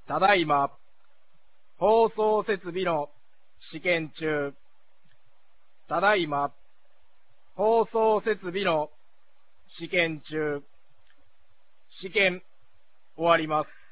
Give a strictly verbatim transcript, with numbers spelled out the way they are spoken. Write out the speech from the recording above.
ただいま、放送設備の試験中。ただいま、放送設備の試験中。試験終わります。